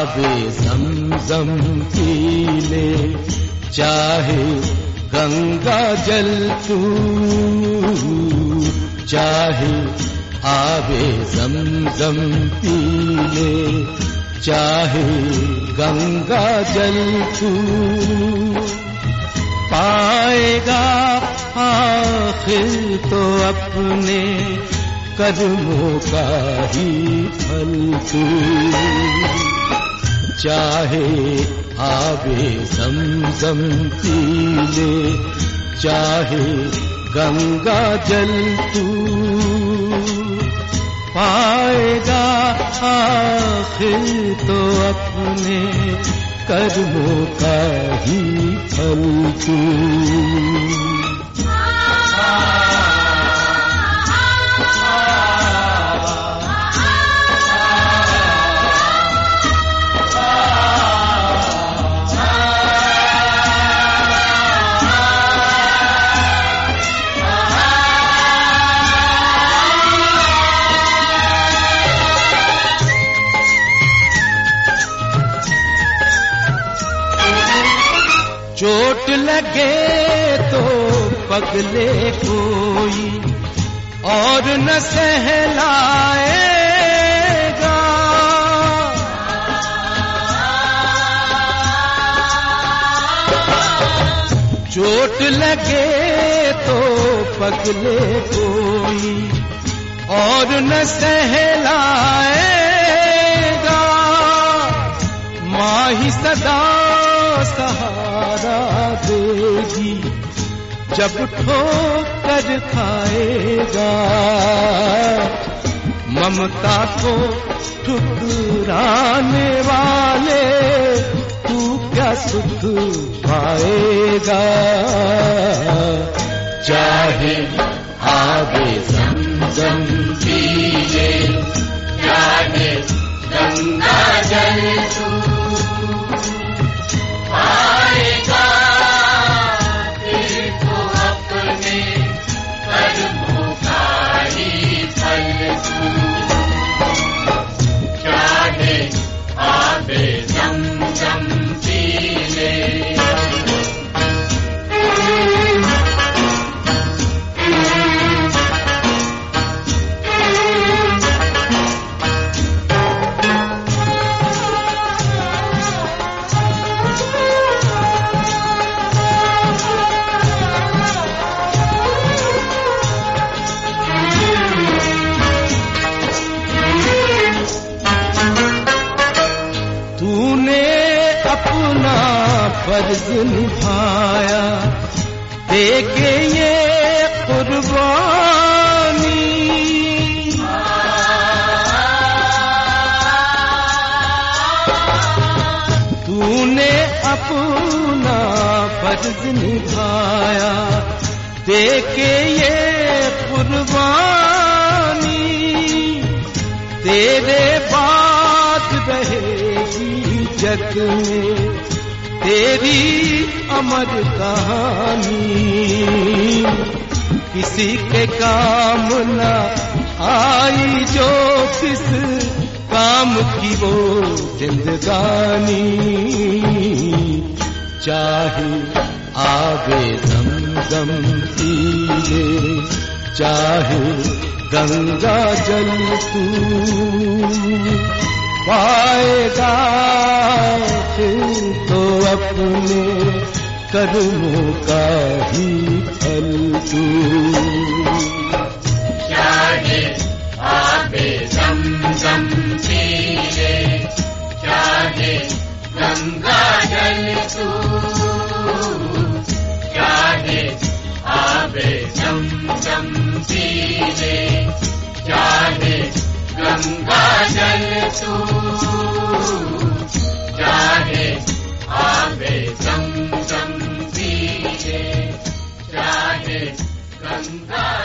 आबे Zamzam P ले, चाहे गंगा जल तू, चाहे आबे ज़मज़म पी ले, चाहे गंगा जल तू, पाएगा आखिर तो अपने कर्मों का ही फल तू। चाहे आबे ज़मज़म पी ले, चाहे गंगा जल तू, पाएगा आखिर तो अपने कर्मों का ही फल तू। चोट लगे तो पगले कोई और न सहलाएगा, चोट लगे तो पगले कोई और न सहलाएगा, माँ ही सदा सहारा देगी जब ठोकर खाएगा, ममता को ठुकराने वाले तू क्या सुख पाएगा। चाहे आबे ज़मज़म पी ले, चाहे गंगा जल तू, पाएगा फिर तो अपने कर्मों का ही फल तू। चाहे आबे ज़मज़म पी ले। अपना फर्ज निभाया देके ये कुर्बानी, तूने अपना फर्ज निभाया देके ये कुर्बानी, तेरे बाद रहेगी जग में तेरी अमर कहानी, किसी के काम न आई जो किस काम की वो जिंदगानी। चाहे आबे ज़मज़म पी ले, चाहे गंगा जल तू, पाएगा फिर तो अपने कर्मों का ही फल तू। चाहे आबे ज़मज़म पी ले, चाहे गंगा जल तू, चाहे आबे ज़मज़म पी ले, चाहे गंगा जल तू, चाहे आबे ज़मज़म पी ले, चाहे गंगा